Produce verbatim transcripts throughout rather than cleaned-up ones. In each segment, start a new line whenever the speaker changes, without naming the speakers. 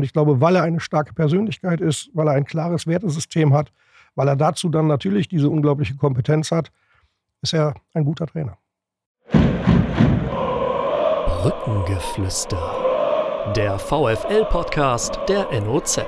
Und ich glaube, weil er eine starke Persönlichkeit ist, weil er ein klares Wertesystem hat, weil er dazu dann natürlich diese unglaubliche Kompetenz hat, ist er ein guter Trainer.
Brückengeflüster. Der VfL-Podcast der N O Z.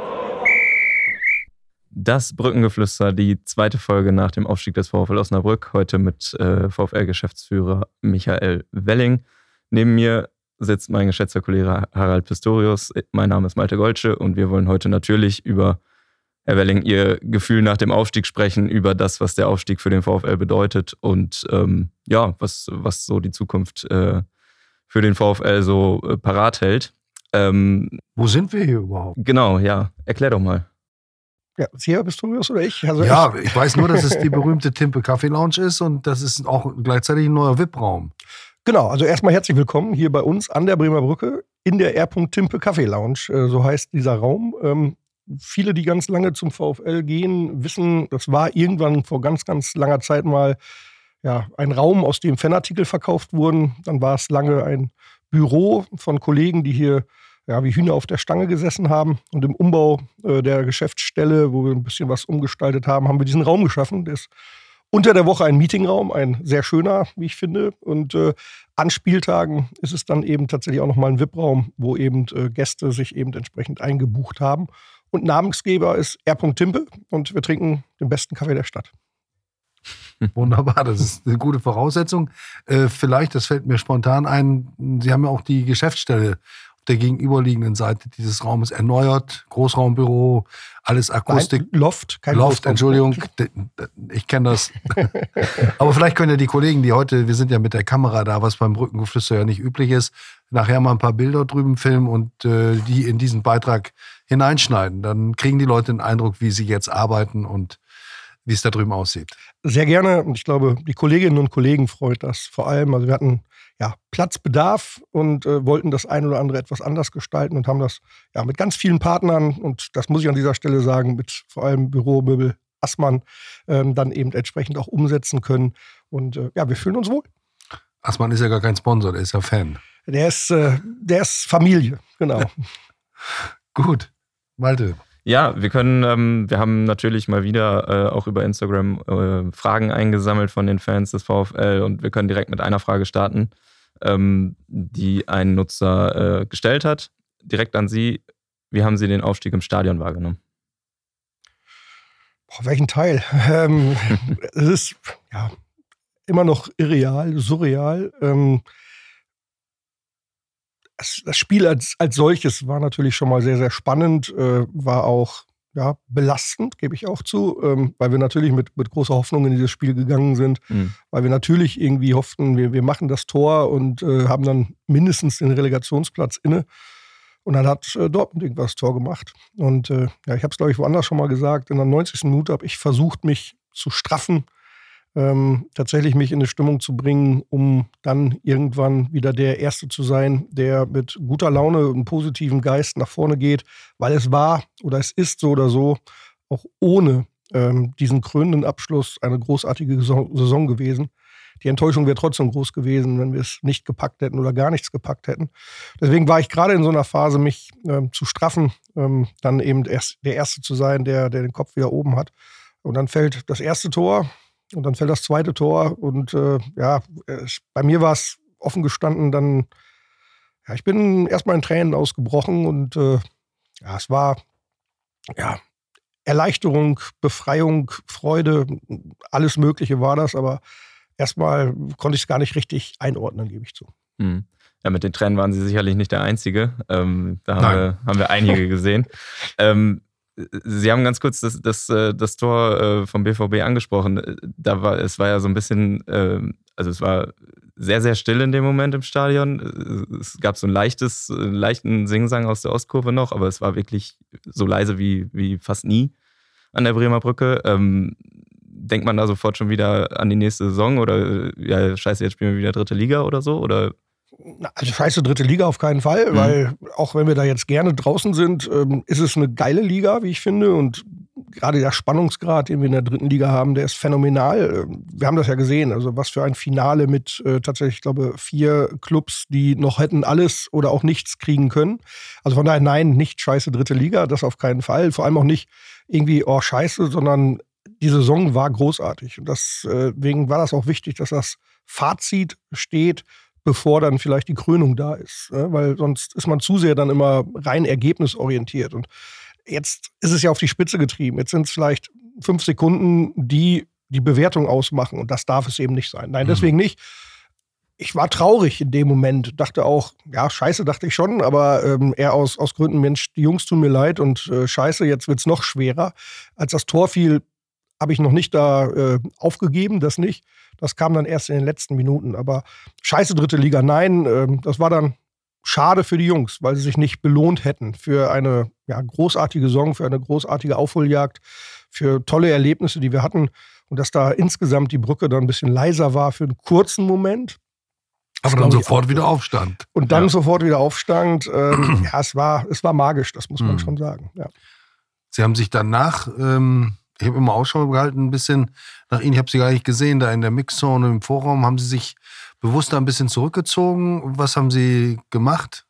Das Brückengeflüster, die zweite Folge nach dem Aufstieg des VfL Osnabrück. Heute mit äh, VfL-Geschäftsführer Michael Welling. Neben mir sitzt mein geschätzter Kollege Harald Pistorius. Mein Name ist Malte Goltsche und wir wollen heute natürlich über, Herr Welling, Ihr Gefühl nach dem Aufstieg sprechen, über das, was der Aufstieg für den VfL bedeutet und ähm, ja, was, was so die Zukunft äh, für den VfL so äh, parat hält. Ähm,
Wo sind wir hier überhaupt?
Genau, ja. Erklär doch mal.
Ja, hier Pistorius oder ich? Also
ja,
ich,
ich weiß nur, dass es die berühmte Timpe Kaffee Lounge ist und das ist auch gleichzeitig ein neuer V I P-Raum.
Genau, also erstmal herzlich willkommen hier bei uns an der Bremer Brücke in der R. Timpe Kaffee Lounge. Äh, so heißt dieser Raum. Ähm, viele, die ganz lange zum VfL gehen, wissen, das war irgendwann vor ganz, ganz langer Zeit mal ja, ein Raum, aus dem Fanartikel verkauft wurden. Dann war es lange ein Büro von Kollegen, die hier ja, wie Hühner auf der Stange gesessen haben. Und im Umbau äh, der Geschäftsstelle, wo wir ein bisschen was umgestaltet haben, haben wir diesen Raum geschaffen. Der ist unter der Woche ein Meetingraum, ein sehr schöner, wie ich finde. Und äh, an Spieltagen ist es dann eben tatsächlich auch nochmal ein V I P-Raum, wo eben äh, Gäste sich eben entsprechend eingebucht haben. Und Namensgeber ist R. Timpe und wir trinken den besten Kaffee der Stadt.
Wunderbar, das ist eine gute Voraussetzung. Äh, vielleicht, das fällt mir spontan ein, Sie haben ja auch die Geschäftsstelle auf der gegenüberliegenden Seite dieses Raumes erneuert. Großraumbüro, alles Akustik.
Nein, Loft, kein
Loft,
Großraum.
Entschuldigung, ich kenne das. Aber vielleicht können ja die Kollegen, die heute, wir sind ja mit der Kamera da, was beim Brückengeflüster ja nicht üblich ist, nachher mal ein paar Bilder drüben filmen und äh, die in diesen Beitrag hineinschneiden. Dann kriegen die Leute einen Eindruck, wie sie jetzt arbeiten und wie es da drüben aussieht.
Sehr gerne. Und ich glaube, die Kolleginnen und Kollegen freut das vor allem. Also wir hatten ja Platzbedarf und äh, wollten das ein oder andere etwas anders gestalten und haben das ja mit ganz vielen Partnern, und das muss ich an dieser Stelle sagen, mit vor allem Büromöbel Assmann, ähm, dann eben entsprechend auch umsetzen können. Und äh, ja, wir fühlen uns wohl.
Assmann ist ja gar kein Sponsor, der ist ja Fan.
Der ist, äh, der ist Familie, genau.
Gut, Malte.
Ja, wir können, ähm, wir haben natürlich mal wieder äh, auch über Instagram äh, Fragen eingesammelt von den Fans des VfL und wir können direkt mit einer Frage starten, ähm, die ein Nutzer äh, gestellt hat. Direkt an Sie. Wie haben Sie den Aufstieg im Stadion wahrgenommen?
Boah, welchen Teil? ähm, es ist ja immer noch irreal, surreal. Ähm, Das Spiel als, als solches war natürlich schon mal sehr, sehr spannend, äh, war auch ja, belastend, gebe ich auch zu, ähm, weil wir natürlich mit, mit großer Hoffnung in dieses Spiel gegangen sind, mhm. weil wir natürlich irgendwie hofften, wir, wir machen das Tor und äh, haben dann mindestens den Relegationsplatz inne. Und dann hat äh, Dortmund irgendwas das Tor gemacht. Und äh, ja, ich habe es, glaube ich, woanders schon mal gesagt, in der neunzigsten Minute habe ich versucht, mich zu straffen, Ähm, tatsächlich mich in eine Stimmung zu bringen, um dann irgendwann wieder der Erste zu sein, der mit guter Laune und positiven Geist nach vorne geht, weil es war oder es ist so oder so auch ohne ähm, diesen krönenden Abschluss eine großartige Saison gewesen. Die Enttäuschung wäre trotzdem groß gewesen, wenn wir es nicht gepackt hätten oder gar nichts gepackt hätten. Deswegen war ich gerade in so einer Phase, mich ähm, zu straffen, ähm, dann eben erst der Erste zu sein, der, der den Kopf wieder oben hat. Und dann fällt das erste Tor. Und dann fällt das zweite Tor und äh, ja, es, bei mir war es offen gestanden dann, ja, ich bin erstmal in Tränen ausgebrochen und äh, ja, es war ja Erleichterung, Befreiung, Freude, alles Mögliche war das, aber erstmal konnte ich es gar nicht richtig einordnen, gebe ich zu.
Hm. Ja, mit den Tränen waren Sie sicherlich nicht der Einzige, ähm, da haben wir, haben wir einige gesehen. ähm, Sie haben ganz kurz das, das, das Tor vom B V B angesprochen. Da war, es war ja so ein bisschen, also es war sehr, sehr still in dem Moment im Stadion. Es gab so ein leichtes, leichten Singsang aus der Ostkurve noch, aber es war wirklich so leise wie, wie fast nie an der Bremer Brücke. Ähm, denkt man da sofort schon wieder an die nächste Saison oder ja, scheiße, jetzt spielen wir wieder dritte Liga oder so? Oder?
Also scheiße, dritte Liga auf keinen Fall, mhm. weil auch wenn wir da jetzt gerne draußen sind, ähm, ist es eine geile Liga, wie ich finde, und gerade der Spannungsgrad, den wir in der dritten Liga haben, der ist phänomenal. Wir haben das ja gesehen, also was für ein Finale mit äh, tatsächlich, ich glaube, vier Clubs, die noch hätten alles oder auch nichts kriegen können. Also von daher, nein, nicht scheiße dritte Liga, das auf keinen Fall. Vor allem auch nicht irgendwie, oh scheiße, sondern die Saison war großartig. Und deswegen war das auch wichtig, dass das Fazit steht, bevor dann vielleicht die Krönung da ist. Weil sonst ist man zu sehr dann immer rein ergebnisorientiert. Und jetzt ist es ja auf die Spitze getrieben. Jetzt sind es vielleicht fünf Sekunden, die die Bewertung ausmachen. Und das darf es eben nicht sein. Nein, deswegen nicht. Ich war traurig in dem Moment. Dachte auch, ja, scheiße, dachte ich schon. Aber ähm, eher aus, aus Gründen, Mensch, die Jungs tun mir leid. Und äh, scheiße, jetzt wird es noch schwerer. Als das Tor fiel, habe ich noch nicht da äh, aufgegeben, das nicht. Das kam dann erst in den letzten Minuten. Aber scheiße dritte Liga, nein. Äh, das war dann schade für die Jungs, weil sie sich nicht belohnt hätten für eine ja, großartige Saison, für eine großartige Aufholjagd, für tolle Erlebnisse, die wir hatten. Und dass da insgesamt die Brücke dann ein bisschen leiser war für einen kurzen Moment.
Aber dann sofort wieder aufstand.
Und dann
ja.
sofort wieder aufstand. Ähm, ja, es war, es war magisch, das muss man mhm. schon sagen. Ja.
Sie haben sich danach, ähm, ich habe immer Ausschau gehalten, ein bisschen nach Ihnen, ich habe Sie gar nicht gesehen, da in der Mixzone im Vorraum, haben Sie sich bewusst da ein bisschen zurückgezogen? Was haben Sie gemacht?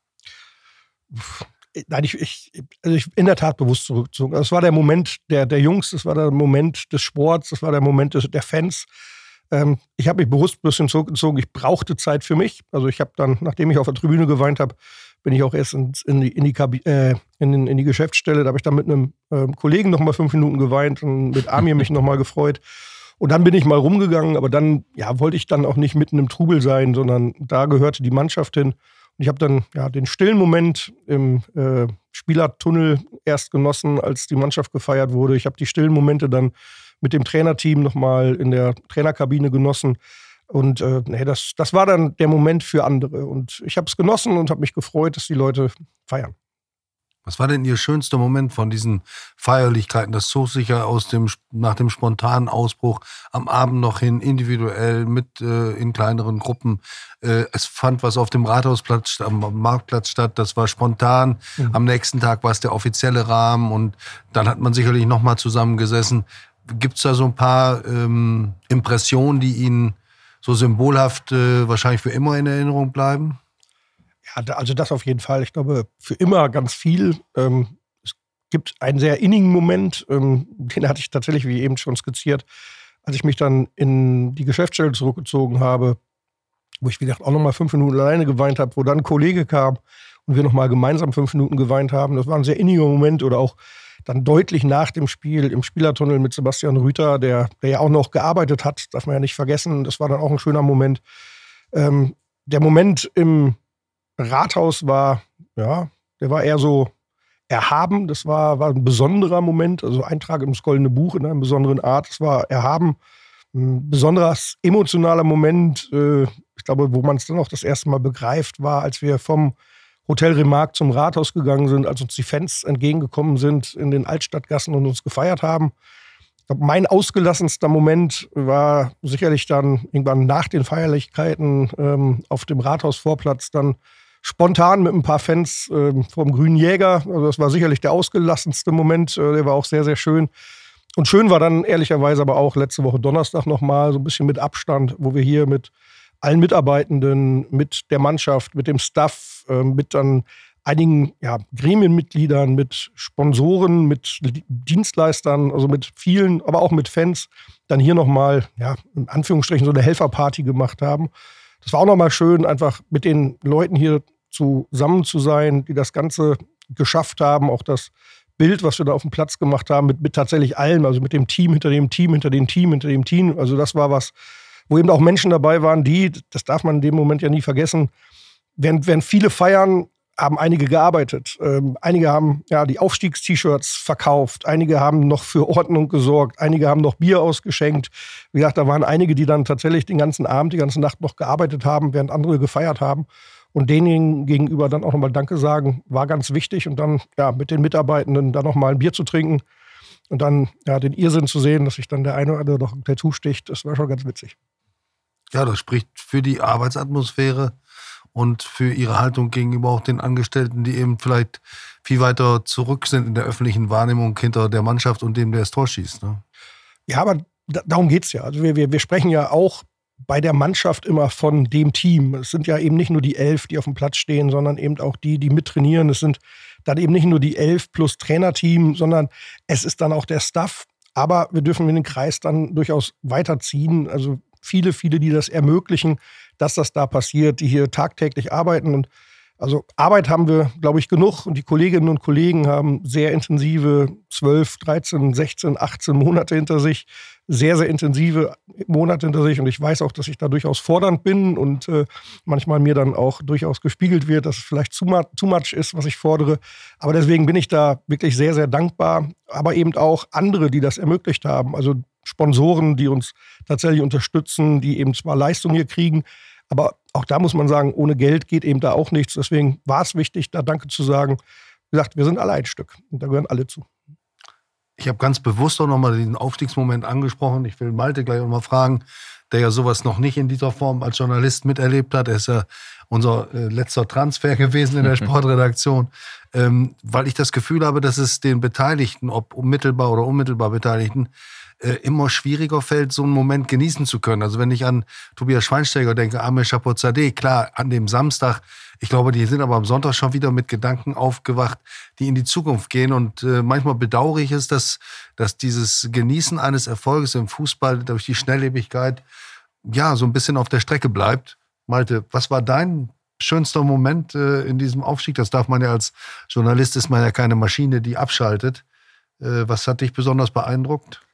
Nein, ich, ich, also ich in der Tat bewusst zurückgezogen. Es war der Moment der, der Jungs, das war der Moment des Sports, das war der Moment des, der Fans. Ähm, ich habe mich bewusst ein bisschen zurückgezogen. Ich brauchte Zeit für mich. Also ich habe dann, nachdem ich auf der Tribüne geweint habe, bin ich auch erst in, in, die, in, die, äh, in, in die Geschäftsstelle. Da habe ich dann mit einem äh, Kollegen noch mal fünf Minuten geweint und mit Amir mich noch mal gefreut. Und dann bin ich mal rumgegangen, aber dann ja, wollte ich dann auch nicht mitten im Trubel sein, sondern da gehörte die Mannschaft hin. Und ich habe dann ja, den stillen Moment im äh, Spielertunnel erst genossen, als die Mannschaft gefeiert wurde. Ich habe die stillen Momente dann mit dem Trainerteam noch mal in der Trainerkabine genossen. Und äh, nee, das, das war dann der Moment für andere. Und ich habe es genossen und habe mich gefreut, dass die Leute feiern.
Was war denn Ihr schönster Moment von diesen Feierlichkeiten? Das zog sich ja aus dem, nach dem spontanen Ausbruch am Abend noch hin, individuell, mit äh, in kleineren Gruppen. Äh, es fand was auf dem Rathausplatz, am Marktplatz statt. Das war spontan. Mhm. Am nächsten Tag war es der offizielle Rahmen. Und dann hat man sicherlich noch mal zusammengesessen. Gibt es da so ein paar ähm, Impressionen, die Ihnen so symbolhaft äh, wahrscheinlich für immer in Erinnerung bleiben?
Ja, also das auf jeden Fall. Ich glaube, für immer ganz viel. Ähm, es gibt einen sehr innigen Moment, ähm, den hatte ich tatsächlich, wie eben schon skizziert, als ich mich dann in die Geschäftsstelle zurückgezogen habe, wo ich, wie gesagt, auch noch mal fünf Minuten alleine geweint habe, wo dann ein Kollege kam und wir noch mal gemeinsam fünf Minuten geweint haben. Das war ein sehr inniger Moment. Oder auch dann deutlich nach dem Spiel im Spielertunnel mit Sebastian Rüther, der, der ja auch noch gearbeitet hat, darf man ja nicht vergessen. Das war dann auch ein schöner Moment. Ähm, der Moment im Rathaus war, ja, der war eher so erhaben. Das war, war ein besonderer Moment, also Eintrag ins Goldene Buch in einer besonderen Art. Es war erhaben, ein besonderer emotionaler Moment. Äh, ich glaube, wo man es dann auch das erste Mal begreift, war, als wir vom Hotel Remarque zum Rathaus gegangen sind, als uns die Fans entgegengekommen sind in den Altstadtgassen und uns gefeiert haben. Ich glaube, mein ausgelassenster Moment war sicherlich dann irgendwann nach den Feierlichkeiten ähm, auf dem Rathausvorplatz dann spontan mit ein paar Fans ähm, vom Grünen Jäger. Also das war sicherlich der ausgelassenste Moment. Äh, der war auch sehr, sehr schön. Und schön war dann ehrlicherweise aber auch letzte Woche Donnerstag nochmal, so ein bisschen mit Abstand, wo wir hier mit allen Mitarbeitenden, mit der Mannschaft, mit dem Staff, äh, mit dann einigen ja, Gremienmitgliedern, mit Sponsoren, mit Dienstleistern, also mit vielen, aber auch mit Fans, dann hier nochmal, ja, in Anführungsstrichen so eine Helferparty gemacht haben. Das war auch nochmal schön, einfach mit den Leuten hier zusammen zu sein, die das Ganze geschafft haben. Auch das Bild, was wir da auf dem Platz gemacht haben, mit, mit tatsächlich allen, also mit dem Team, hinter dem Team, hinter dem Team, hinter dem Team. Also das war was, wo eben auch Menschen dabei waren, die, das darf man in dem Moment ja nie vergessen, während, während viele feiern, haben einige gearbeitet. Ähm, einige haben ja die Aufstiegst-T-Shirts verkauft. Einige haben noch für Ordnung gesorgt. Einige haben noch Bier ausgeschenkt. Wie gesagt, da waren einige, die dann tatsächlich den ganzen Abend, die ganze Nacht noch gearbeitet haben, während andere gefeiert haben. Und denen gegenüber dann auch nochmal Danke sagen, war ganz wichtig. Und dann ja mit den Mitarbeitenden dann nochmal ein Bier zu trinken und dann ja den Irrsinn zu sehen, dass sich dann der eine oder andere noch ein Tattoo sticht, das war schon ganz witzig.
Ja, das spricht für die Arbeitsatmosphäre und für ihre Haltung gegenüber auch den Angestellten, die eben vielleicht viel weiter zurück sind in der öffentlichen Wahrnehmung hinter der Mannschaft und dem, der das Tor schießt. Ne?
Ja, aber da, darum geht es ja. Also wir, wir, wir sprechen ja auch bei der Mannschaft immer von dem Team. Es sind ja eben nicht nur die elf, die auf dem Platz stehen, sondern eben auch die, die mittrainieren. Es sind dann eben nicht nur die elf plus Trainerteam, sondern es ist dann auch der Staff. Aber wir dürfen den Kreis dann durchaus weiterziehen. Also viele, viele, die das ermöglichen, dass das da passiert, die hier tagtäglich arbeiten. Und also Arbeit haben wir, glaube ich, genug. Und die Kolleginnen und Kollegen haben sehr intensive zwölf, dreizehn, sechzehn, achtzehn Monate hinter sich. Sehr, sehr intensive Monate hinter sich. Und ich weiß auch, dass ich da durchaus fordernd bin und äh, manchmal mir dann auch durchaus gespiegelt wird, dass es vielleicht zu, too much ist, was ich fordere. Aber deswegen bin ich da wirklich sehr, sehr dankbar. Aber eben auch andere, die das ermöglicht haben. Also Sponsoren, die uns tatsächlich unterstützen, die eben zwar Leistung hier kriegen, aber auch da muss man sagen, ohne Geld geht eben da auch nichts. Deswegen war es wichtig, da Danke zu sagen. Wie gesagt, wir sind alle ein Stück und da gehören alle zu.
Ich habe ganz bewusst auch nochmal diesen Aufstiegsmoment angesprochen. Ich will Malte gleich auch mal fragen, der ja sowas noch nicht in dieser Form als Journalist miterlebt hat. Er ist ja unser äh, letzter Transfer gewesen in der Sportredaktion. Ähm, weil ich das Gefühl habe, dass es den Beteiligten, ob unmittelbar oder unmittelbar Beteiligten, äh, immer schwieriger fällt, so einen Moment genießen zu können. Also wenn ich an Tobias Schweinsteiger denke, Amir Chapouzadeh, klar, an dem Samstag, ich glaube, die sind aber am Sonntag schon wieder mit Gedanken aufgewacht, die in die Zukunft gehen. Und äh, manchmal bedauere ich es, dass, dass dieses Genießen eines Erfolges im Fußball durch die Schnelllebigkeit ja so ein bisschen auf der Strecke bleibt. Malte, was war dein schönster Moment äh, in diesem Aufstieg? Das darf man ja als Journalist, ist man ja keine Maschine, die abschaltet. Äh, was hat dich besonders beeindruckt?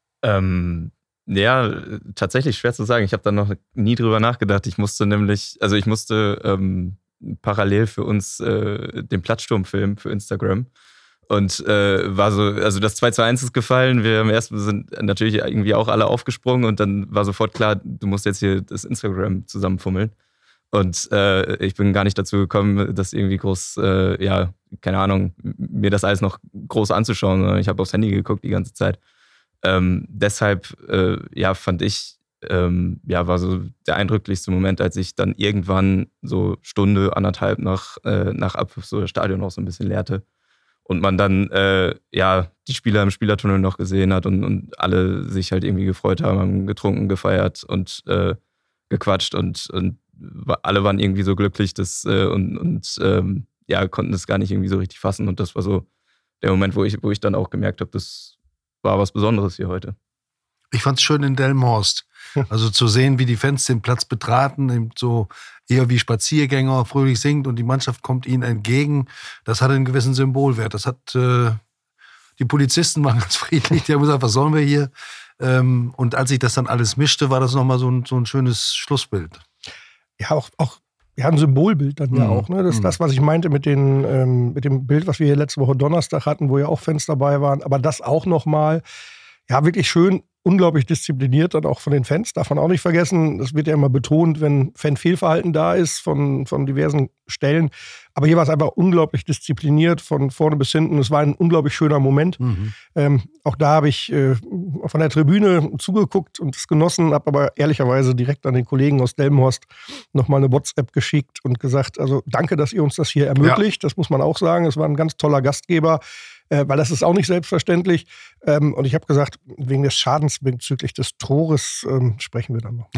Ähm, ja, tatsächlich schwer zu sagen. Ich habe da noch nie drüber nachgedacht. Ich musste nämlich, also ich musste ähm, parallel für uns äh, den Platzsturm filmen für Instagram. Und äh, war so, also das zwei zu eins ist gefallen. Wir haben erst sind natürlich irgendwie auch alle aufgesprungen und dann war sofort klar, du musst jetzt hier das Instagram zusammenfummeln. Und äh, ich bin gar nicht dazu gekommen, das irgendwie groß, äh, ja, keine Ahnung, mir das alles noch groß anzuschauen. Ich habe aufs Handy geguckt die ganze Zeit. Ähm, deshalb, äh, ja, fand ich, ähm, ja, war so der eindrücklichste Moment, als ich dann irgendwann so Stunde, anderthalb nach, äh, nach Abpfiff so das Stadion noch so ein bisschen leerte. Und man dann, äh, ja, die Spieler im Spielertunnel noch gesehen hat und, und alle sich halt irgendwie gefreut haben, haben getrunken, gefeiert und äh, gequatscht und, und alle waren irgendwie so glücklich dass, äh, und, und ähm, ja, konnten es gar nicht irgendwie so richtig fassen. Und das war so der Moment, wo ich, wo ich dann auch gemerkt habe, das war was Besonderes hier heute.
Ich fand es schön in Delmenhorst. Also zu sehen, wie die Fans den Platz betraten, eben so eher wie Spaziergänger, fröhlich singt und die Mannschaft kommt ihnen entgegen. Das hat einen gewissen Symbolwert. Das hat, äh, die Polizisten waren ganz friedlich, die haben gesagt, was sollen wir hier? Ähm, und als sich das dann alles mischte, war das nochmal so ein, so ein schönes Schlussbild.
Ja, auch, auch ja, ein Symbolbild dann ja
Mhm.
auch. Ne? Das ist
Mhm.
das, was ich meinte mit, den, ähm, mit dem Bild, was wir hier letzte Woche Donnerstag hatten, wo ja auch Fans dabei waren. Aber das auch nochmal, ja, wirklich schön, unglaublich diszipliniert, dann auch von den Fans. Darf man auch nicht vergessen, das wird ja immer betont, wenn Fanfehlverhalten da ist von, von diversen Stellen. Aber hier war es einfach unglaublich diszipliniert, von vorne bis hinten. Es war ein unglaublich schöner Moment.
Mhm.
Ähm, auch da habe ich äh, von der Tribüne zugeguckt und es genossen, habe aber ehrlicherweise direkt an den Kollegen aus Delmenhorst nochmal eine WhatsApp geschickt und gesagt, also danke, dass ihr uns das hier ermöglicht. Ja. Das muss man auch sagen. Es war ein ganz toller Gastgeber, äh, weil das ist auch nicht selbstverständlich. Ähm, und ich habe gesagt, wegen des Schadens bezüglich des Tores ähm, sprechen wir dann noch.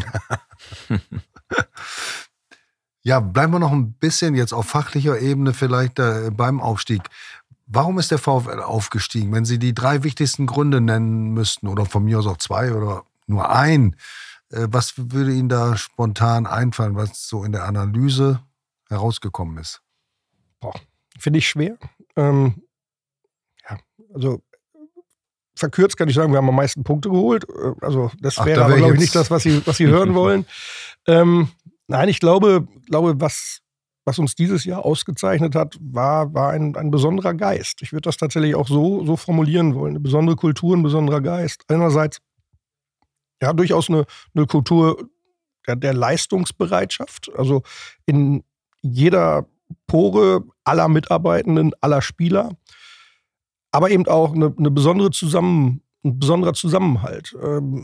Ja, bleiben wir noch ein bisschen jetzt auf fachlicher Ebene vielleicht äh, beim Aufstieg. Warum ist der VfL aufgestiegen? Wenn Sie die drei wichtigsten Gründe nennen müssten oder von mir aus auch zwei oder nur ein, äh, was würde Ihnen da spontan einfallen, was so in der Analyse herausgekommen ist?
Boah, finde ich schwer. Ähm, ja, also verkürzt kann ich sagen, wir haben am meisten Punkte geholt. Also das
Ach,
wäre
da
aber,
wär
glaube ich,
jetzt-
nicht das, was Sie, was Sie hören wollen. Ähm, nein, ich glaube, glaube was, was uns dieses Jahr ausgezeichnet hat, war, war ein, ein besonderer Geist. Ich würde das tatsächlich auch so, so formulieren wollen. Eine besondere Kultur, ein besonderer Geist. Einerseits ja durchaus eine, eine Kultur der, der Leistungsbereitschaft. Also in jeder Pore aller Mitarbeitenden, aller Spieler. Aber eben auch eine, eine besondere Zusammen, ein besonderer Zusammenhalt. Ähm,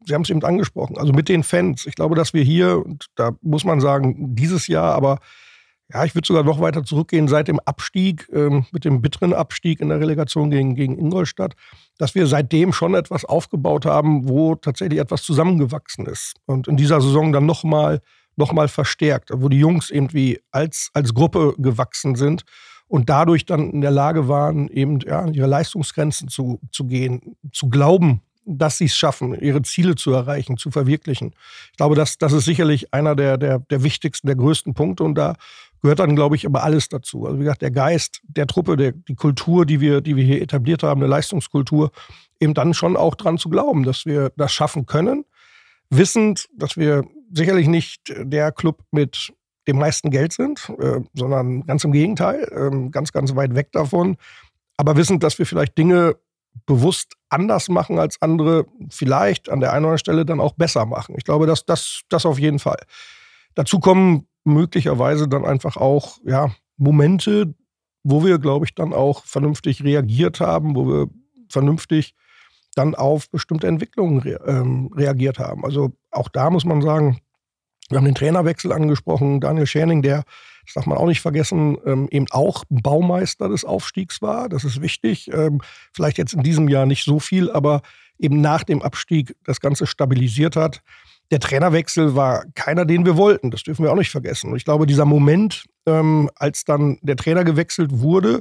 Sie haben es eben angesprochen, also mit den Fans. Ich glaube, dass wir hier, und da muss man sagen, dieses Jahr, aber ja, ich würde sogar noch weiter zurückgehen, seit dem Abstieg, ähm, mit dem bitteren Abstieg in der Relegation gegen, gegen Ingolstadt, dass wir seitdem schon etwas aufgebaut haben, wo tatsächlich etwas zusammengewachsen ist. Und in dieser Saison dann nochmal noch mal verstärkt, wo die Jungs irgendwie als, als Gruppe gewachsen sind und dadurch dann in der Lage waren, eben ja, an ihre Leistungsgrenzen zu, zu gehen, zu glauben, dass sie es schaffen, ihre Ziele zu erreichen, zu verwirklichen. Ich glaube, das, das ist sicherlich einer der, der, der wichtigsten, der größten Punkte und da gehört dann, glaube ich, aber alles dazu. Also wie gesagt, der Geist der Truppe, der, die Kultur, die wir, die wir hier etabliert haben, eine Leistungskultur, eben dann schon auch dran zu glauben, dass wir das schaffen können, wissend, dass wir sicherlich nicht der Club mit dem meisten Geld sind, äh, sondern ganz im Gegenteil, äh, ganz, ganz weit weg davon, aber wissend, dass wir vielleicht Dinge bewusst anders machen als andere, vielleicht an der einen oder anderen Stelle dann auch besser machen. Ich glaube, dass das, das auf jeden Fall. Dazu kommen möglicherweise dann einfach auch ja, Momente, wo wir, glaube ich, dann auch vernünftig reagiert haben, wo wir vernünftig dann auf bestimmte Entwicklungen re- ähm, reagiert haben. Also auch da muss man sagen, wir haben den Trainerwechsel angesprochen, Daniel Schäning, der, das darf man auch nicht vergessen, ähm, eben auch Baumeister des Aufstiegs war. Das ist wichtig. Ähm, vielleicht jetzt in diesem Jahr nicht so viel, aber eben nach dem Abstieg das Ganze stabilisiert hat. Der Trainerwechsel war keiner, den wir wollten. Das dürfen wir auch nicht vergessen. Und ich glaube, dieser Moment, ähm, als dann der Trainer gewechselt wurde,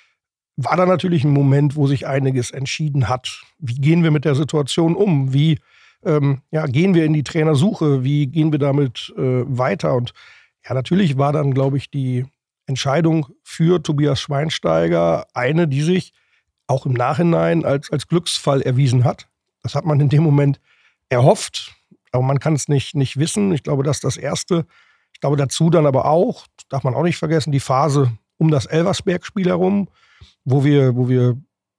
war dann natürlich ein Moment, wo sich einiges entschieden hat. Wie gehen wir mit der Situation um? Wie ähm, ja, gehen wir in die Trainersuche? Wie gehen wir damit äh, weiter? Und ja, natürlich war dann, glaube ich, die Entscheidung für Tobias Schweinsteiger eine, die sich auch im Nachhinein als, als Glücksfall erwiesen hat. Das hat man in dem Moment erhofft, aber man kann es nicht, nicht wissen. Ich glaube, das ist das Erste. Ich glaube dazu dann aber auch, darf man auch nicht vergessen, die Phase um das Elversberg-Spiel herum, wo wir, wo wir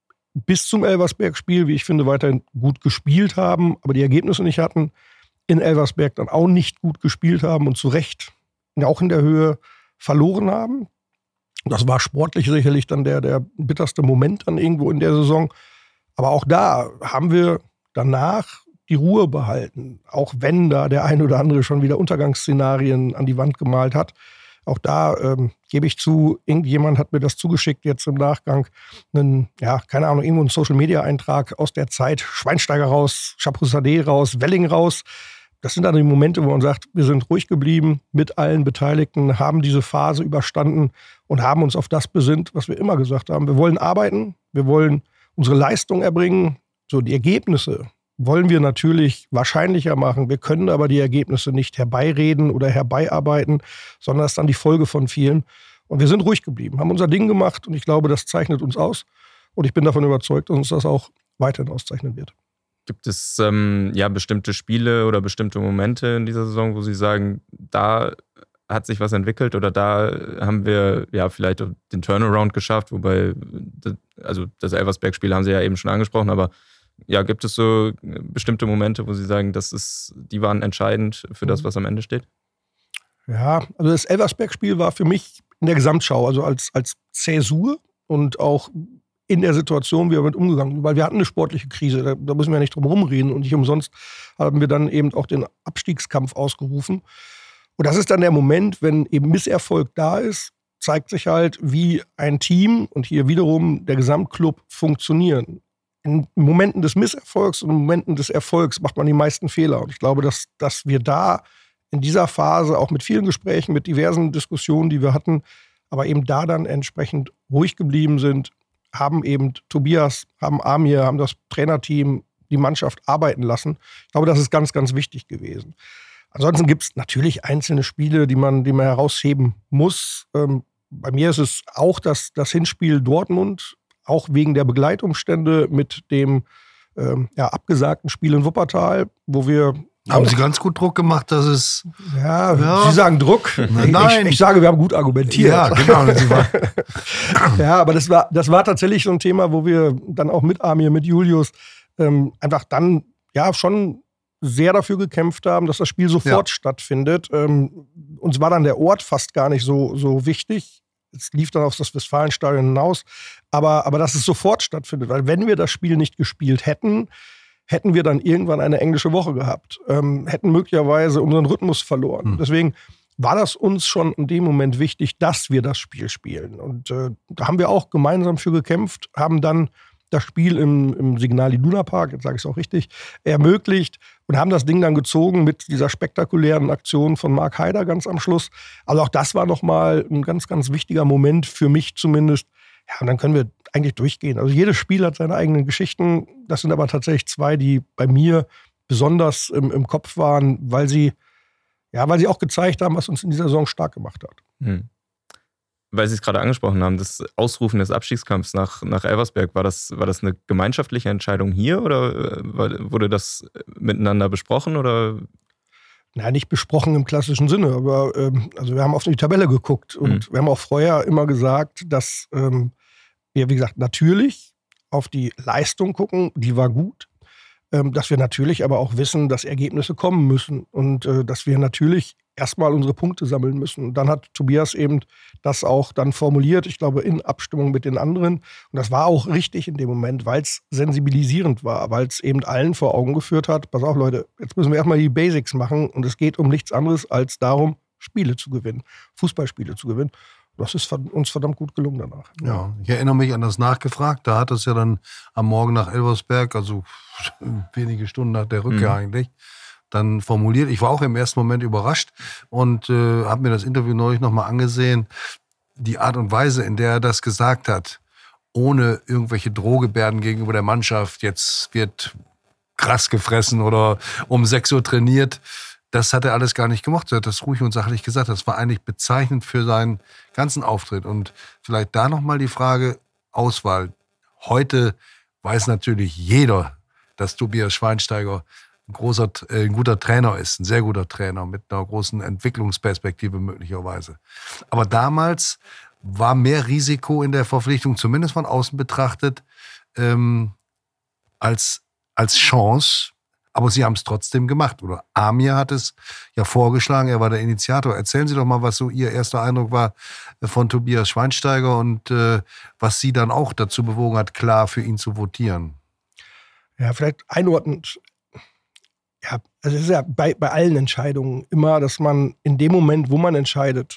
bis zum Elversberg-Spiel, wie ich finde, weiterhin gut gespielt haben, aber die Ergebnisse nicht hatten, in Elversberg dann auch nicht gut gespielt haben und zu Recht auch in der Höhe verloren haben. Das war sportlich sicherlich dann der, der bitterste Moment dann irgendwo in der Saison. Aber auch da haben wir danach die Ruhe behalten, auch wenn da der ein oder andere schon wieder Untergangsszenarien an die Wand gemalt hat. Auch da ähm, gebe ich zu, irgendjemand hat mir das zugeschickt jetzt im Nachgang, einen, ja, keine Ahnung, irgendwo einen Social-Media-Eintrag aus der Zeit, Schweinsteiger raus, Chapeau-Sadeh raus, Welling raus. Das sind dann die Momente, wo man sagt, wir sind ruhig geblieben mit allen Beteiligten, haben diese Phase überstanden und haben uns auf das besinnt, was wir immer gesagt haben. Wir wollen arbeiten, wir wollen unsere Leistung erbringen, so die Ergebnisse wollen wir natürlich wahrscheinlicher machen. Wir können aber die Ergebnisse nicht herbeireden oder herbeiarbeiten, sondern das ist dann die Folge von vielen. Und wir sind ruhig geblieben, haben unser Ding gemacht und ich glaube, das zeichnet uns aus. Und ich bin davon überzeugt, dass uns das auch weiterhin auszeichnen wird.
Gibt es ähm, ja bestimmte Spiele oder bestimmte Momente in dieser Saison, wo Sie sagen, da hat sich was entwickelt oder da haben wir ja vielleicht den Turnaround geschafft, wobei, das, also das Elversberg-Spiel haben Sie ja eben schon angesprochen, aber ja, gibt es so bestimmte Momente, wo Sie sagen, das ist, die waren entscheidend für das, was am Ende steht?
Ja, also das Elversberg-Spiel war für mich in der Gesamtschau, also als, als Zäsur und auch in der Situation, wie wir damit umgegangen sind, weil wir hatten eine sportliche Krise, da, da müssen wir nicht drum rumreden und nicht umsonst haben wir dann eben auch den Abstiegskampf ausgerufen. Und das ist dann der Moment, wenn eben Misserfolg da ist, zeigt sich halt, wie ein Team und hier wiederum der Gesamtclub funktionieren. In Momenten des Misserfolgs und in Momenten des Erfolgs macht man die meisten Fehler. Und ich glaube, dass, dass wir da in dieser Phase auch mit vielen Gesprächen, mit diversen Diskussionen, die wir hatten, aber eben da dann entsprechend ruhig geblieben sind, haben eben Tobias, haben Amir, haben das Trainerteam, die Mannschaft arbeiten lassen. Ich glaube, das ist ganz, ganz wichtig gewesen. Ansonsten gibt es natürlich einzelne Spiele, die man, die man herausheben muss. Ähm, bei mir ist es auch das, das Hinspiel Dortmund, auch wegen der Begleitumstände mit dem ähm, ja, abgesagten Spiel in Wuppertal, wo wir...
Haben Sie ganz gut Druck gemacht, dass es...
Ja, ja. Sie sagen Druck.
Nein.
Ich, ich sage, wir haben gut argumentiert.
Ja, genau.
Ja, aber das war, das war tatsächlich so ein Thema, wo wir dann auch mit Amir, mit Julius ähm, einfach dann ja schon sehr dafür gekämpft haben, dass das Spiel sofort ja. stattfindet. Ähm, uns war dann der Ort fast gar nicht so, so wichtig. Es lief dann auf das Westfalenstadion hinaus. Aber, aber dass es sofort stattfindet. Weil wenn wir das Spiel nicht gespielt hätten, hätten wir dann irgendwann eine englische Woche gehabt, ähm, hätten möglicherweise unseren Rhythmus verloren. Mhm. Deswegen war das uns schon in dem Moment wichtig, dass wir das Spiel spielen. Und äh, da haben wir auch gemeinsam für gekämpft, haben dann das Spiel im, im Signal Iduna Park, jetzt sage ich es auch richtig, ermöglicht und haben das Ding dann gezogen mit dieser spektakulären Aktion von Mark Haider ganz am Schluss. Also auch das war nochmal ein ganz, ganz wichtiger Moment für mich zumindest. Ja, und dann können wir eigentlich durchgehen. Also jedes Spiel hat seine eigenen Geschichten. Das sind aber tatsächlich zwei, die bei mir besonders im, im Kopf waren, weil sie, ja, weil sie auch gezeigt haben, was uns in dieser Saison stark gemacht hat.
Hm. Weil Sie es gerade angesprochen haben, das Ausrufen des Abstiegskampfs nach, nach Elversberg, war das, war das eine gemeinschaftliche Entscheidung hier oder war, wurde das miteinander besprochen? Oder?
Na, nicht besprochen im klassischen Sinne, aber ähm, also wir haben auf die Tabelle geguckt und mhm. wir haben auch vorher immer gesagt, dass ähm, wir, wie gesagt, natürlich auf die Leistung gucken, die war gut, ähm, dass wir natürlich aber auch wissen, dass Ergebnisse kommen müssen und äh, dass wir natürlich erstmal unsere Punkte sammeln müssen. Und dann hat Tobias eben das auch dann formuliert, ich glaube in Abstimmung mit den anderen. Und das war auch richtig in dem Moment, weil es sensibilisierend war, weil es eben allen vor Augen geführt hat, pass auf Leute, jetzt müssen wir erstmal die Basics machen und es geht um nichts anderes als darum, Spiele zu gewinnen, Fußballspiele zu gewinnen. Das ist uns verdammt gut gelungen danach.
Ja, ich erinnere mich an das Nachgefragt. Da hat es ja dann am Morgen nach Elversberg, also wenige Stunden nach der Rückkehr mhm. eigentlich, dann formuliert. Ich war auch im ersten Moment überrascht und äh, habe mir das Interview neulich nochmal angesehen. Die Art und Weise, in der er das gesagt hat, ohne irgendwelche Drohgebärden gegenüber der Mannschaft, jetzt wird krass gefressen oder um sechs Uhr trainiert, das hat er alles gar nicht gemacht. Er hat das ruhig und sachlich gesagt. Das war eigentlich bezeichnend für seinen ganzen Auftritt. Und vielleicht da nochmal die Frage, Auswahl. Heute weiß natürlich jeder, dass Tobias Schweinsteiger ein, großer, äh, ein guter Trainer ist, ein sehr guter Trainer mit einer großen Entwicklungsperspektive möglicherweise. Aber damals war mehr Risiko in der Verpflichtung, zumindest von außen betrachtet, ähm, als, als Chance. Aber Sie haben es trotzdem gemacht. Oder Amir hat es ja vorgeschlagen, er war der Initiator. Erzählen Sie doch mal, was so Ihr erster Eindruck war von Tobias Schweinsteiger und äh, was Sie dann auch dazu bewogen hat, klar für ihn zu votieren.
Ja, vielleicht einordnend. Ja, also es ist ja bei, bei allen Entscheidungen immer, dass man in dem Moment, wo man entscheidet,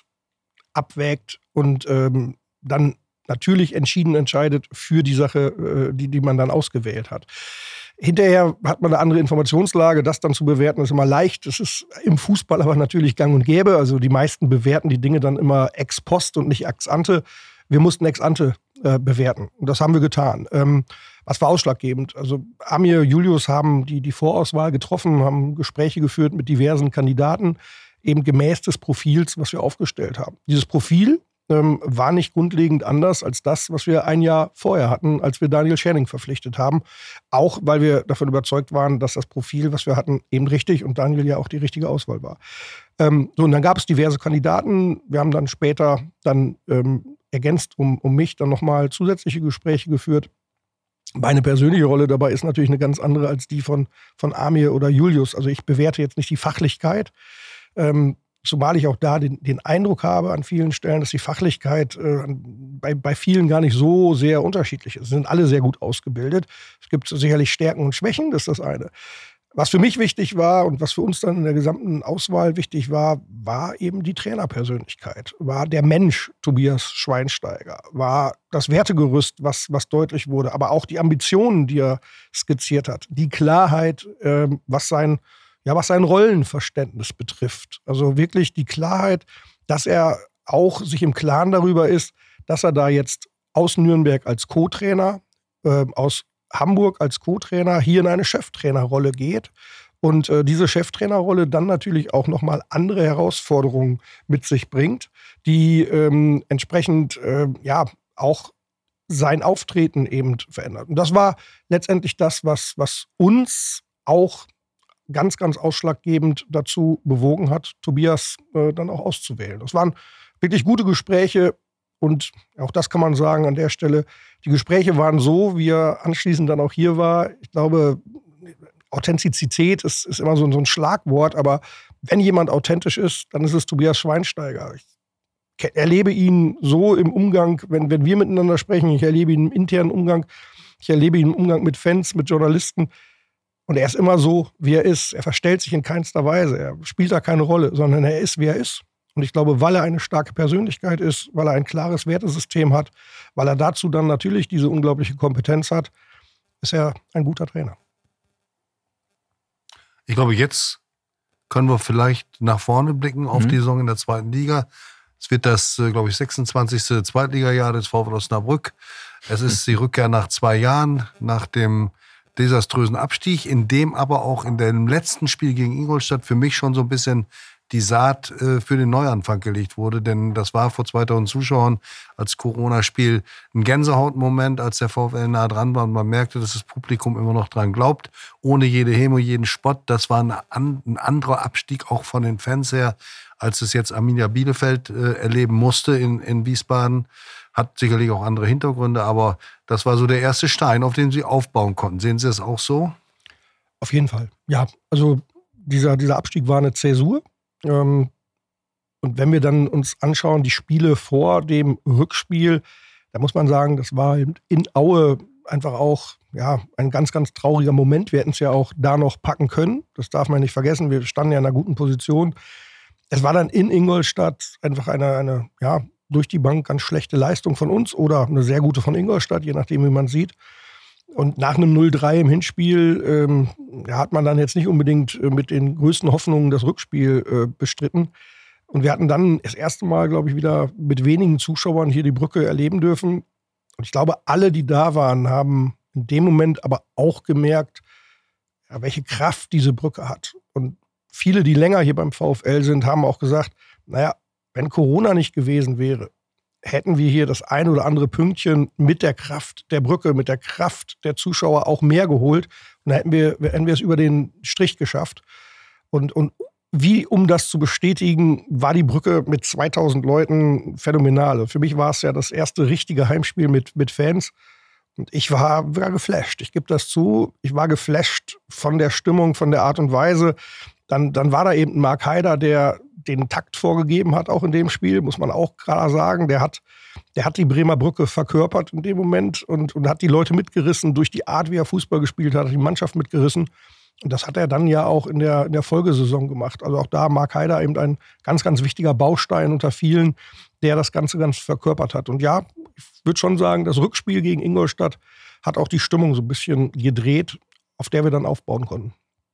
abwägt und ähm, dann natürlich entschieden entscheidet für die Sache, äh, die, die man dann ausgewählt hat. Hinterher hat man eine andere Informationslage, das dann zu bewerten ist immer leicht. Das ist im Fußball aber natürlich gang und gäbe. Also die meisten bewerten die Dinge dann immer ex post und nicht ex ante. Wir mussten ex ante äh, bewerten und das haben wir getan. Ähm, was war ausschlaggebend? Also Amir, Julius haben die, die Vorauswahl getroffen, haben Gespräche geführt mit diversen Kandidaten, eben gemäß des Profils, was wir aufgestellt haben. Dieses Profil ähm, war nicht grundlegend anders als das, was wir ein Jahr vorher hatten, als wir Daniel Scherning verpflichtet haben. Auch weil wir davon überzeugt waren, dass das Profil, was wir hatten, eben richtig und Daniel ja auch die richtige Auswahl war. Ähm, so, und dann gab es diverse Kandidaten. Wir haben dann später dann ähm, ergänzt um, um mich dann nochmal zusätzliche Gespräche geführt. Meine persönliche Rolle dabei ist natürlich eine ganz andere als die von, von Amir oder Julius. Also ich bewerte jetzt nicht die Fachlichkeit, ähm, zumal ich auch da den, den Eindruck habe an vielen Stellen, dass die Fachlichkeit äh, bei, bei vielen gar nicht so sehr unterschiedlich ist. Sie sind alle sehr gut ausgebildet. Es gibt sicherlich Stärken und Schwächen, das ist das eine. Was für mich wichtig war und was für uns dann in der gesamten Auswahl wichtig war, war eben die Trainerpersönlichkeit, war der Mensch Tobias Schweinsteiger, war das Wertegerüst, was, was deutlich wurde, aber auch die Ambitionen, die er skizziert hat, die Klarheit, äh, was sein, ja, was sein Rollenverständnis betrifft. Also wirklich die Klarheit, dass er auch sich im Klaren darüber ist, dass er da jetzt aus Nürnberg als Co-Trainer, äh, aus Hamburg als Co-Trainer hier in eine Cheftrainerrolle geht und äh, diese Cheftrainerrolle dann natürlich auch nochmal andere Herausforderungen mit sich bringt, die ähm, entsprechend äh, ja auch sein Auftreten eben verändert. Und das war letztendlich das, was, was uns auch ganz, ganz ausschlaggebend dazu bewogen hat, Tobias äh, dann auch auszuwählen. Das waren wirklich gute Gespräche. Und auch das kann man sagen an der Stelle, die Gespräche waren so, wie er anschließend dann auch hier war. Ich glaube, Authentizität ist, ist immer so, so ein Schlagwort, aber wenn jemand authentisch ist, dann ist es Tobias Schweinsteiger. Ich erlebe ihn so im Umgang, wenn, wenn wir miteinander sprechen, ich erlebe ihn im internen Umgang, ich erlebe ihn im Umgang mit Fans, mit Journalisten. Und er ist immer so, wie er ist. Er verstellt sich in keinster Weise. Er spielt da keine Rolle, sondern er ist, wie er ist. Und ich glaube, weil er eine starke Persönlichkeit ist, weil er ein klares Wertesystem hat, weil er dazu dann natürlich diese unglaubliche Kompetenz hat, ist er ein guter Trainer.
Ich glaube, jetzt können wir vielleicht nach vorne blicken auf mhm. die Saison in der zweiten Liga. Es wird das, glaube ich, sechsundzwanzigste Zweitligajahr des VfL Osnabrück. Es ist die Rückkehr nach zwei Jahren, nach dem desaströsen Abstieg, in dem aber auch in dem letzten Spiel gegen Ingolstadt für mich schon so ein bisschen die Saat äh, für den Neuanfang gelegt wurde. Denn das war vor zweitausend Zuschauern als Corona-Spiel ein Gänsehautmoment, als der VfL nah dran war und man merkte, dass das Publikum immer noch dran glaubt. Ohne jede Häme, jeden Spott. Das war ein, an, ein anderer Abstieg auch von den Fans her, als es jetzt Arminia Bielefeld äh, erleben musste in, in Wiesbaden. Hat sicherlich auch andere Hintergründe, aber das war so der erste Stein, auf den Sie aufbauen konnten. Sehen Sie das auch so?
Auf jeden Fall, ja. Also dieser, dieser Abstieg war eine Zäsur. Ähm, und wenn wir dann uns anschauen, die Spiele vor dem Rückspiel, da muss man sagen, das war in Aue einfach auch ja, ein ganz, ganz trauriger Moment. Wir hätten es ja auch da noch packen können. Das darf man nicht vergessen. Wir standen ja in einer guten Position. Es war dann in Ingolstadt einfach eine, eine ja, durch die Bank ganz schlechte Leistung von uns oder eine sehr gute von Ingolstadt, je nachdem, wie man sieht. Und nach einem null drei im Hinspiel ähm, ja, hat man dann jetzt nicht unbedingt äh, mit den größten Hoffnungen das Rückspiel äh, bestritten. Und wir hatten dann das erste Mal, glaube ich, wieder mit wenigen Zuschauern hier die Brücke erleben dürfen. Und ich glaube, alle, die da waren, haben in dem Moment aber auch gemerkt, ja, welche Kraft diese Brücke hat. Und viele, die länger hier beim VfL sind, haben auch gesagt, naja, wenn Corona nicht gewesen wäre, hätten wir hier das ein oder andere Pünktchen mit der Kraft der Brücke, mit der Kraft der Zuschauer auch mehr geholt. Und dann hätten wir, hätten wir es über den Strich geschafft. Und, und wie, um das zu bestätigen, war die Brücke mit zweitausend Leuten phänomenal. Für mich war es ja das erste richtige Heimspiel mit, mit Fans. Und ich war, war geflasht. Ich gebe das zu. Ich war geflasht von der Stimmung, von der Art und Weise. Dann, dann war da eben Marc Haider, der den Takt vorgegeben hat, auch in dem Spiel, muss man auch klar sagen. Der hat, der hat die Bremer Brücke verkörpert in dem Moment und, und hat die Leute mitgerissen durch die Art, wie er Fußball gespielt hat, hat die Mannschaft mitgerissen. Und das hat er dann ja auch in der, in der Folgesaison gemacht. Also auch da Marc Haider eben ein ganz, ganz wichtiger Baustein unter vielen, der das Ganze ganz verkörpert hat. Und ja, ich würde schon sagen, das Rückspiel gegen Ingolstadt hat auch die Stimmung so ein bisschen gedreht, auf der wir dann aufbauen konnten.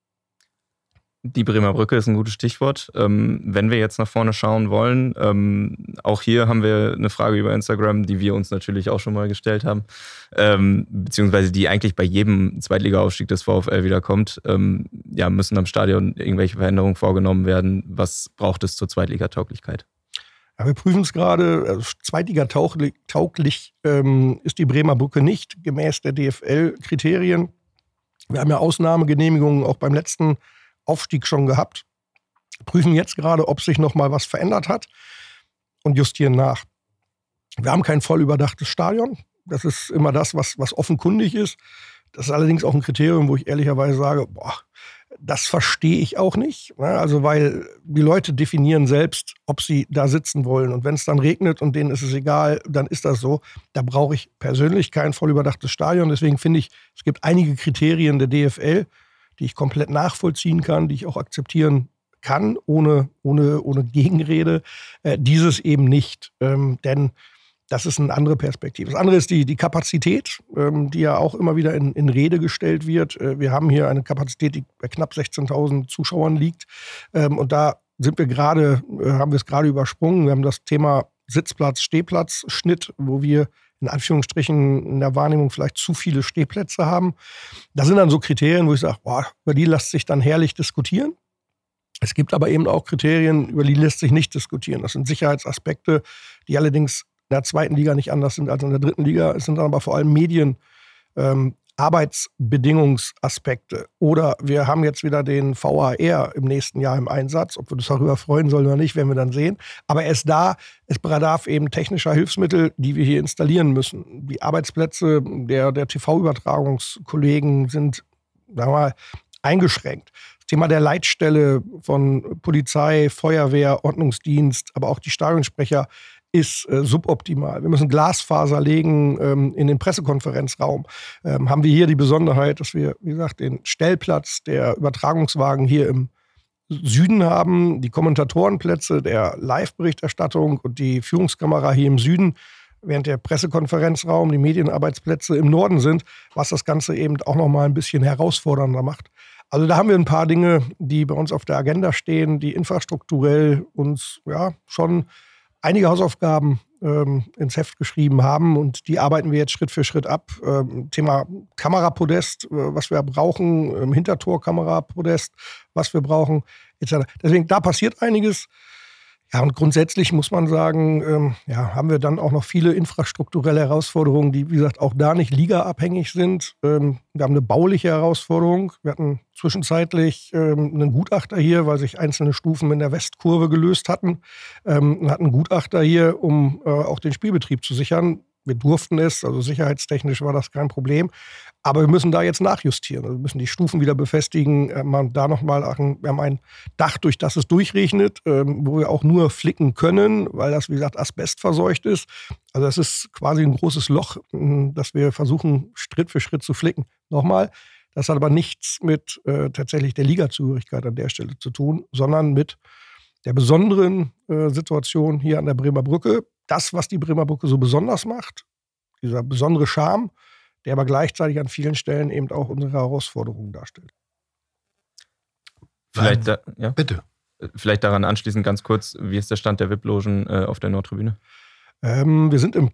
Die Bremer Brücke ist ein gutes Stichwort. Ähm, wenn wir jetzt nach vorne schauen wollen, ähm, auch hier haben wir eine Frage über Instagram, die wir uns natürlich auch schon mal gestellt haben, ähm, beziehungsweise die eigentlich bei jedem Zweitliga-Aufstieg des VfL wiederkommt. Ähm, ja, müssen am Stadion irgendwelche Veränderungen vorgenommen werden? Was braucht es zur Zweitligatauglichkeit?
Ja, wir prüfen es gerade. Also Zweitliga-tauglich ähm, ist die Bremer Brücke nicht, gemäß der D F L-Kriterien. Wir haben ja Ausnahmegenehmigungen auch beim letzten Aufstieg schon gehabt, prüfen jetzt gerade, ob sich noch mal was verändert hat und justieren nach. Wir haben kein voll überdachtes Stadion. Das ist immer das, was, was offenkundig ist. Das ist allerdings auch ein Kriterium, wo ich ehrlicherweise sage, boah, das verstehe ich auch nicht. Also weil die Leute definieren selbst, ob sie da sitzen wollen. Und wenn es dann regnet und denen ist es egal, dann ist das so. Da brauche ich persönlich kein voll überdachtes Stadion. Deswegen finde ich, es gibt einige Kriterien der D F L, die ich komplett nachvollziehen kann, die ich auch akzeptieren kann, ohne, ohne, ohne Gegenrede. Äh, dieses eben nicht, ähm, denn das ist eine andere Perspektive. Das andere ist die, die Kapazität, ähm, die ja auch immer wieder in, in Rede gestellt wird. Äh, wir haben hier eine Kapazität, die bei knapp sechzehntausend Zuschauern liegt. Ähm, und da sind wir gerade, äh, haben wir es gerade übersprungen. Wir haben das Thema Sitzplatz, Stehplatz, Schnitt, wo wir in Anführungsstrichen in der Wahrnehmung vielleicht zu viele Stehplätze haben. Das sind dann so Kriterien, wo ich sage, boah, über die lässt sich dann herrlich diskutieren. Es gibt aber eben auch Kriterien, über die lässt sich nicht diskutieren. Das sind Sicherheitsaspekte, die allerdings in der zweiten Liga nicht anders sind als in der dritten Liga. Es sind dann aber vor allem Medien, ähm, Arbeitsbedingungsaspekte. Oder wir haben jetzt wieder den V A R im nächsten Jahr im Einsatz. Ob wir uns darüber freuen sollen oder nicht, werden wir dann sehen. Aber er ist da, es bedarf eben technischer Hilfsmittel, die wir hier installieren müssen. Die Arbeitsplätze der, der T V-Übertragungskollegen sind, sagen wir mal, eingeschränkt. Das Thema der Leitstelle von Polizei, Feuerwehr, Ordnungsdienst, aber auch die Stadionsprecher ist äh, suboptimal. Wir müssen Glasfaser legen ähm, in den Pressekonferenzraum. Ähm, haben wir hier die Besonderheit, dass wir, wie gesagt, den Stellplatz der Übertragungswagen hier im Süden haben, die Kommentatorenplätze der Live-Berichterstattung und die Führungskamera hier im Süden, während der Pressekonferenzraum, die Medienarbeitsplätze im Norden sind, was das Ganze eben auch nochmal ein bisschen herausfordernder macht. Also da haben wir ein paar Dinge, die bei uns auf der Agenda stehen, die infrastrukturell uns ja schon einige Hausaufgaben ähm, ins Heft geschrieben haben und die arbeiten wir jetzt Schritt für Schritt ab. Ähm, Thema Kamerapodest, äh, was wir brauchen, ähm, Hintertor-Kamerapodest, was wir brauchen, et cetera. Deswegen, da passiert einiges. Ja, und grundsätzlich muss man sagen, ähm, ja, haben wir dann auch noch viele infrastrukturelle Herausforderungen, die, wie gesagt, auch da nicht ligaabhängig sind. Ähm, wir haben eine bauliche Herausforderung. Wir hatten zwischenzeitlich ähm, einen Gutachter hier, weil sich einzelne Stufen in der Westkurve gelöst hatten. Ähm, wir hatten einen Gutachter hier, um äh, auch den Spielbetrieb zu sichern. Wir durften es, also sicherheitstechnisch war das kein Problem. Aber wir müssen da jetzt nachjustieren. Also wir müssen die Stufen wieder befestigen. Wir haben da nochmal, wir haben ein Dach, durch das es durchregnet, wo wir auch nur flicken können, weil das, wie gesagt, asbestverseucht ist. Also das ist quasi ein großes Loch, das wir versuchen, Schritt für Schritt zu flicken. Nochmal, das hat aber nichts mit äh, tatsächlich der Ligazugehörigkeit an der Stelle zu tun, sondern mit der besonderen äh, Situation hier an der Bremer Brücke. Das, was die Bremer Brücke so besonders macht, dieser besondere Charme, der aber gleichzeitig an vielen Stellen eben auch unsere Herausforderungen darstellt.
Vielleicht, da, ja?
Bitte.
Vielleicht daran anschließend ganz kurz, wie ist der Stand der V I P-Logen äh, auf der Nordtribüne?
Ähm, wir sind im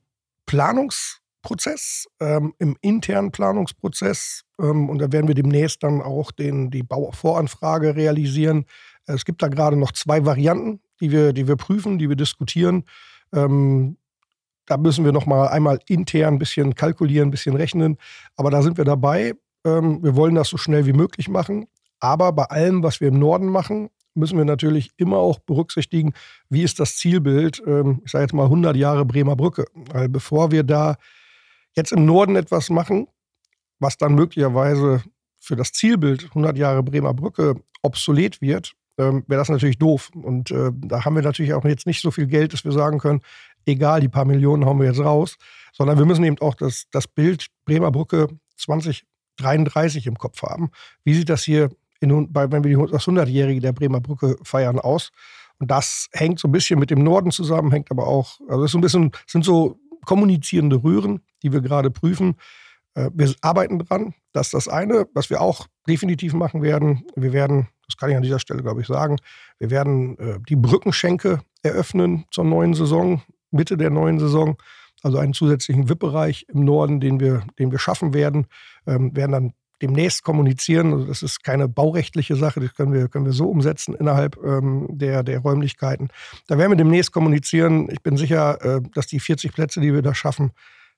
Planungsprozess, ähm, im internen Planungsprozess ähm, und da werden wir demnächst dann auch den, die Bauvoranfrage realisieren. Es gibt da gerade noch zwei Varianten, die wir, die wir prüfen, die wir diskutieren. Ähm, Da müssen wir noch mal einmal intern ein bisschen kalkulieren, ein bisschen rechnen. Aber da sind wir dabei. Ähm, wir wollen das so schnell wie möglich machen. Aber bei allem, was wir im Norden machen, müssen wir natürlich immer auch berücksichtigen, wie ist das Zielbild, ähm, ich sage jetzt mal hundert Jahre Bremer Brücke. Weil bevor wir da jetzt im Norden etwas machen, was dann möglicherweise für das Zielbild hundert Jahre Bremer Brücke obsolet wird, ähm, wäre das natürlich doof. Und äh, da haben wir natürlich auch jetzt nicht so viel Geld, dass wir sagen können, egal, die paar Millionen hauen wir jetzt raus, sondern wir müssen eben auch das, das Bild Bremer Brücke zwanzig dreiunddreißig im Kopf haben. Wie sieht das hier, in, bei, wenn wir die, das hundertjährige der Bremer Brücke feiern, aus? Und das hängt so ein bisschen mit dem Norden zusammen, hängt aber auch, also es ist so ein bisschen, sind so kommunizierende Röhren, die wir gerade prüfen. Wir arbeiten dran, das ist das eine. Was wir auch definitiv machen werden, wir werden, das kann ich an dieser Stelle, glaube ich, sagen, wir werden äh, die Brückenschenke eröffnen zur neuen Saison, Mitte der neuen Saison, also einen zusätzlichen V I P-Bereich im Norden, den wir, den wir schaffen werden, ähm, werden dann demnächst kommunizieren. Also das ist keine baurechtliche Sache, das können wir, können wir so umsetzen innerhalb ähm, der, der Räumlichkeiten. Da werden wir demnächst kommunizieren. Ich bin sicher, äh, dass die vierzig Plätze, die wir da schaffen,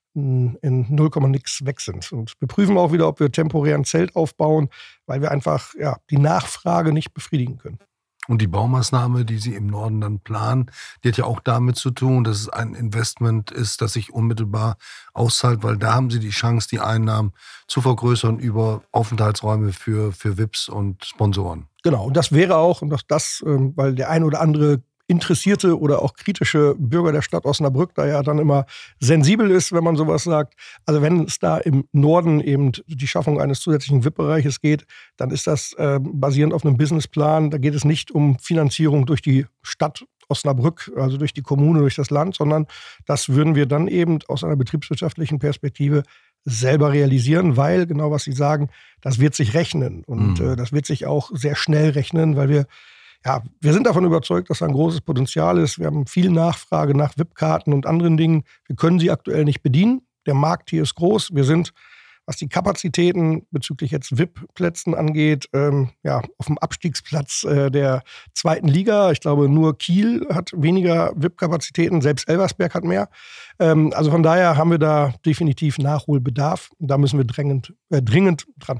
in null Komma nix weg sind. Und wir prüfen auch wieder, ob wir temporär ein Zelt aufbauen, weil wir einfach ja, die Nachfrage nicht befriedigen können.
Und die Baumaßnahme, die Sie im Norden dann planen, die hat ja auch damit zu tun, dass es ein Investment ist, das sich unmittelbar auszahlt, weil da haben Sie die Chance, die Einnahmen zu vergrößern über Aufenthaltsräume für, für V I Ps und Sponsoren.
Genau, und das wäre auch, und das, das weil der ein oder andere interessierte oder auch kritische Bürger der Stadt Osnabrück da ja dann immer sensibel ist, wenn man sowas sagt. Also wenn es da im Norden eben die Schaffung eines zusätzlichen V I P-Bereiches geht, dann ist das äh, basierend auf einem Businessplan. Da geht es nicht um Finanzierung durch die Stadt Osnabrück, also durch die Kommune, durch das Land, sondern das würden wir dann eben aus einer betriebswirtschaftlichen Perspektive selber realisieren, weil, genau was Sie sagen, das wird sich rechnen. Und mhm. äh, das wird sich auch sehr schnell rechnen, weil wir Ja, wir sind davon überzeugt, dass da ein großes Potenzial ist. Wir haben viel Nachfrage nach V I P-Karten und anderen Dingen. Wir können sie aktuell nicht bedienen. Der Markt hier ist groß. Wir sind, was die Kapazitäten bezüglich jetzt V I P-Plätzen angeht, ähm, ja, auf dem Abstiegsplatz äh, der zweiten Liga. Ich glaube, nur Kiel hat weniger V I P-Kapazitäten. Selbst Elversberg hat mehr. Ähm, also von daher haben wir da definitiv Nachholbedarf. Und da müssen wir dringend, äh, dringend dran.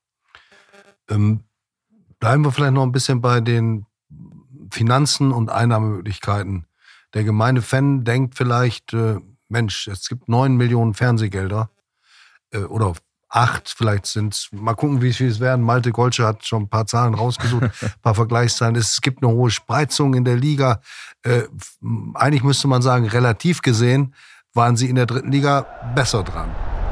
Ähm, bleiben wir vielleicht noch ein bisschen bei den Finanzen und Einnahmemöglichkeiten. Der gemeine Fan denkt vielleicht, äh, Mensch, es gibt neun Millionen Fernsehgelder äh, oder acht, vielleicht sind es, mal gucken, wie viel es werden. Malte Golsche hat schon ein paar Zahlen rausgesucht, ein paar Vergleichszahlen. Es gibt eine hohe Spreizung in der Liga. Äh, eigentlich müsste man sagen, relativ gesehen waren sie in der dritten Liga besser dran.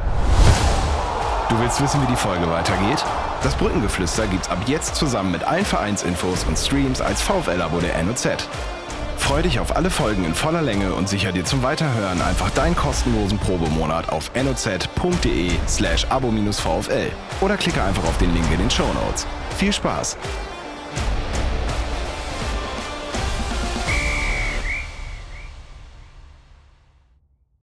Du willst wissen, wie die Folge weitergeht? Das Brückengeflüster gibt's ab jetzt zusammen mit allen Vereinsinfos und Streams als VfL-Abo der N O Z. Freu dich auf alle Folgen in voller Länge und sicher dir zum Weiterhören einfach deinen kostenlosen Probemonat auf noz.de slash abo-vfl oder klicke einfach auf den Link in den Shownotes. Viel Spaß!